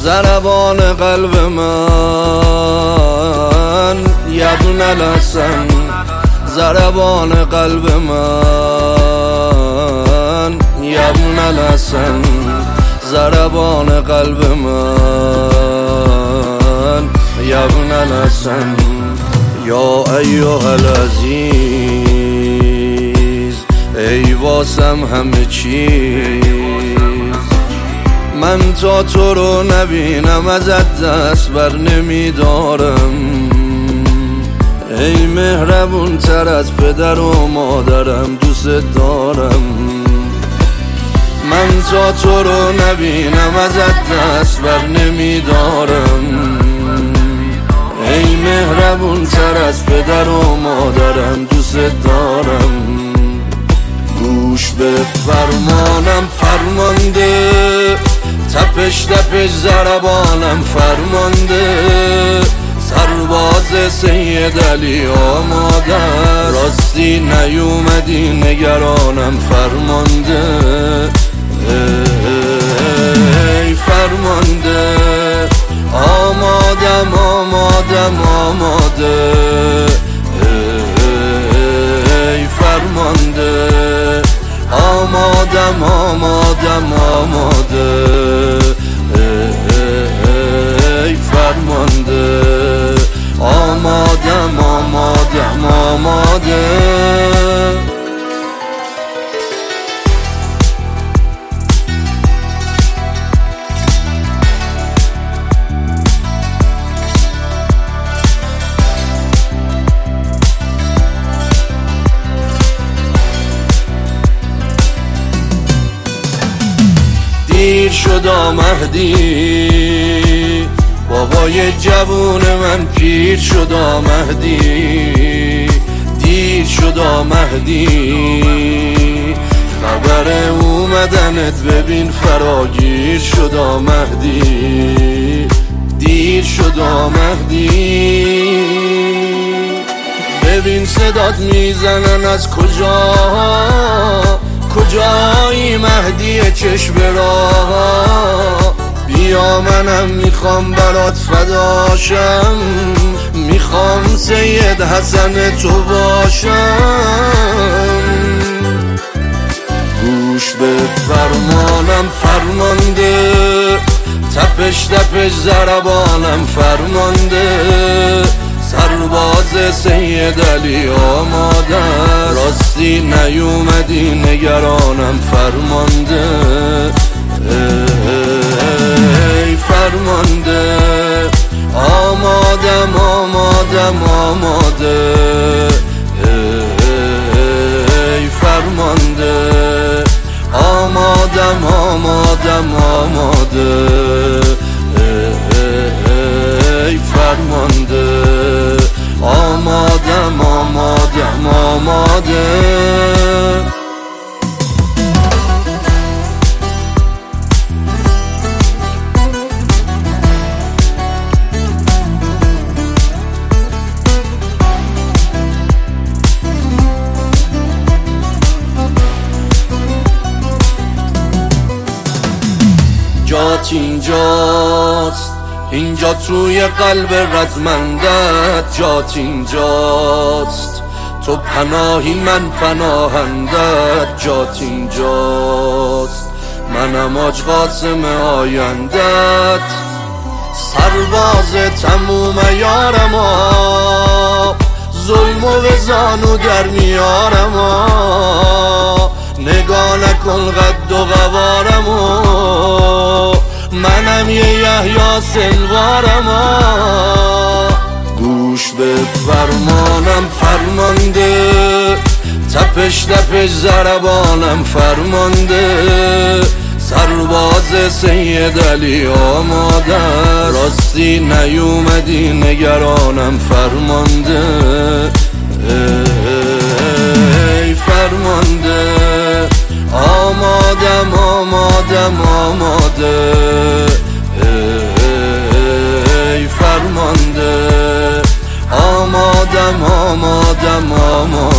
ضربان قلب من یا ابن الحسن، ضربان قلب من یا ابن الحسن، ضربان قلب من یا ابن الحسن. یا ایها العزیز، ای واسم همه چیز، من تا تو رو نبینم ازت دست بر نمیدارم. ای مهربون تر از پدر و مادرم، دوست دارم. من تا تو رو نبینم ازت دست بر نمیدارم. ای مهربون تر از پدر و مادرم، دوست دارم. گوش به فرمانم فرمانده، تپش تپش ضربانم فرمانده. سرباز سید علی آماده، راستی نیومدی نگرانم فرمانده. ای فرمانده، آمادم آمادم آماده. ای فرمانده، آمادم آمادم آماده. ای فرمانده، آمادم آمادم آماده. دیر شد مهدی، بابای جوون من پیر شد مهدی. دیر شد مهدی، خبر اومدنت ببین فراگیر شد مهدی. دیر شد مهدی، ببین صدات میزنن از کجا، کجایی مهدی چشم راه. بیا منم میخوام برات فداشم، میخوام سید حسن تو باشم. گوش به فرمانم فرمانده، تپش تپش ضربانم فرمانده. سرباز سید علی آماده، راستی نیومدی نگرانم فرمانده. ای فرمانده، آمادم آمادم آماده. ای فرمانده، آمادم آمادم آماده. ای فرمانده، آمادم آمادم آماده. جات اینجاست، اینجا توی قلب رزمندت. جات اینجاست، تو پناهی من پناهندت. جات اینجاست، منم آج قاسم آیندت. سرباز تموم یارما، ظلم و زانو در میارما. نگاه نکن قد و قوارمو، منم یه یحیی سلوارما. گوش به فرمانم فرمانده، تپش تپش ضربانم فرمانده. سرباز سید علی آماده، راستی نیومدی نگرانم فرمانده. ای فرمانده، آمادم آمادم آماده. ای فرمانده، آمادم آمادم آماده.